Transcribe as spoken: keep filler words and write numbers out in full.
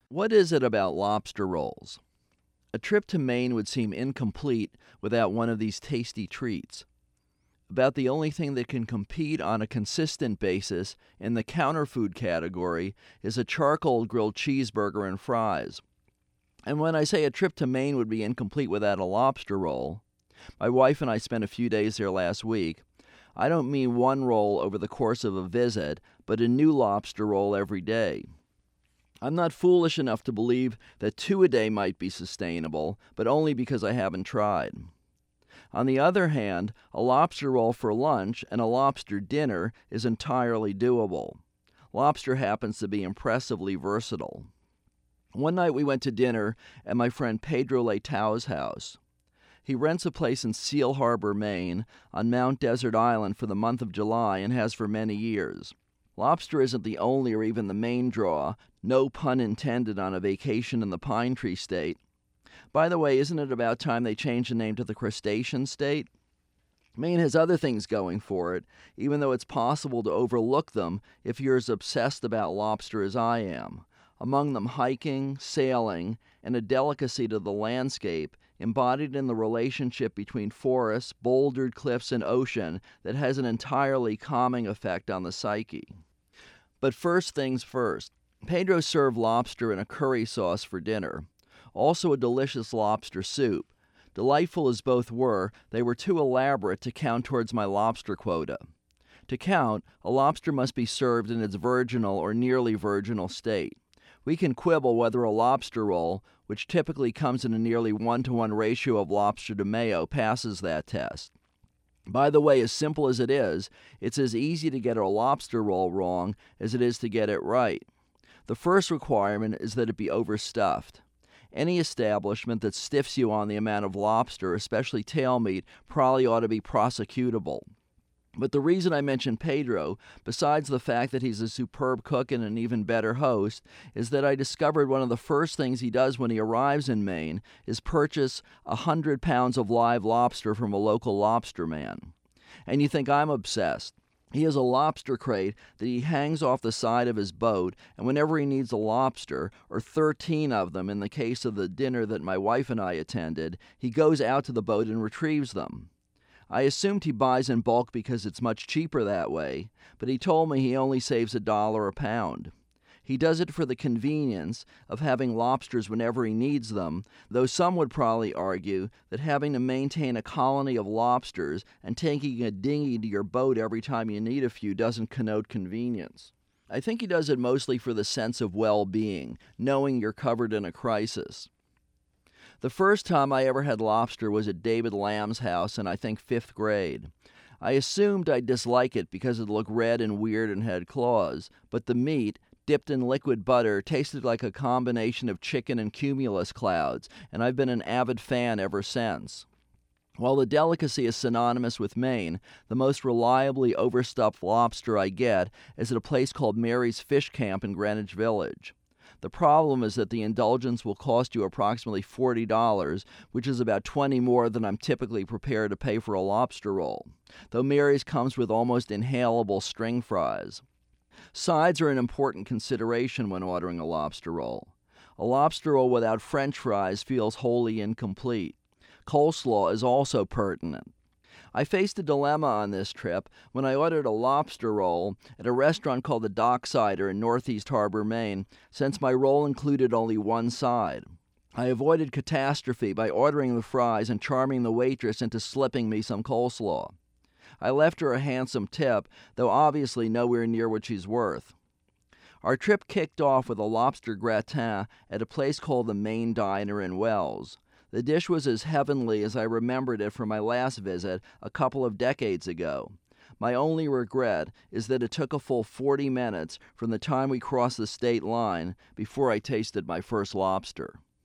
What is it about lobster rolls? A trip to Maine would seem incomplete without one of these tasty treats. About the only thing that can compete on a consistent basis in the counterfood category is a charcoal grilled cheeseburger and fries. And when I say a trip to Maine would be incomplete without a lobster roll, my wife and I spent a few days there last week. I don't mean one roll over the course of a visit, but a new lobster roll every day. I'm not foolish enough to believe that two a day might be sustainable, but only because I haven't tried. On the other hand, a lobster roll for lunch and a lobster dinner is entirely doable. Lobster happens to be impressively versatile. One night we went to dinner at my friend Pedro Leitão's house. He rents a place in Seal Harbor, Maine, on Mount Desert Island for the month of July and has for many years. Lobster isn't the only or even the main draw, no pun intended on a vacation in the Pine Tree State. By the way, isn't it about time they changed the name to the Crustacean State? Maine has other things going for it, even though it's possible to overlook them if you're as obsessed about lobster as I am. Among them hiking, sailing, and a delicacy to the landscape embodied in the relationship between forests, bouldered cliffs, and ocean that has an entirely calming effect on the psyche. But first things first, Pedro served lobster in a curry sauce for dinner. Also a delicious lobster soup. Delightful as both were, they were too elaborate to count towards my lobster quota. To count, a lobster must be served in its virginal or nearly virginal state. We can quibble whether a lobster roll, which typically comes in a nearly one-to-one ratio of lobster to mayo, passes that test. By the way, as simple as it is, it's as easy to get a lobster roll wrong as it is to get it right. The first requirement is that it be overstuffed. Any establishment that stiffs you on the amount of lobster, especially tail meat, probably ought to be prosecutable. But the reason I mention Pedro, besides the fact that he's a superb cook and an even better host, is that I discovered one of the first things he does when he arrives in Maine is purchase a hundred pounds of live lobster from a local lobster man. And you think I'm obsessed. He has a lobster crate that he hangs off the side of his boat, and whenever he needs a lobster, or thirteen of them in the case of the dinner that my wife and I attended, he goes out to the boat and retrieves them. I assumed he buys in bulk because it's much cheaper that way, but he told me he only saves a dollar a pound. He does it for the convenience of having lobsters whenever he needs them, though some would probably argue that having to maintain a colony of lobsters and taking a dinghy to your boat every time you need a few doesn't connote convenience. I think he does it mostly for the sense of well-being, knowing you're covered in a crisis. The first time I ever had lobster was at David Lamb's house in, I think, fifth grade. I assumed I'd dislike it because it looked red and weird and had claws, but the meat, dipped in liquid butter, tasted like a combination of chicken and cumulus clouds, and I've been an avid fan ever since. While the delicacy is synonymous with Maine, the most reliably overstuffed lobster I get is at a place called Mary's Fish Camp in Greenwich Village. The problem is that the indulgence will cost you approximately forty dollars, which is about twenty dollars more than I'm typically prepared to pay for a lobster roll, though Mary's comes with almost inhalable string fries. Sides are an important consideration when ordering a lobster roll. A lobster roll without French fries feels wholly incomplete. Coleslaw is also pertinent. I faced a dilemma on this trip when I ordered a lobster roll at a restaurant called the Docksider in Northeast Harbor, Maine, since my roll included only one side. I avoided catastrophe by ordering the fries and charming the waitress into slipping me some coleslaw. I left her a handsome tip, though obviously nowhere near what she's worth. Our trip kicked off with a lobster gratin at a place called the Maine Diner in Wells. The dish was as heavenly as I remembered it from my last visit a couple of decades ago. My only regret is that it took a full forty minutes from the time we crossed the state line before I tasted my first lobster.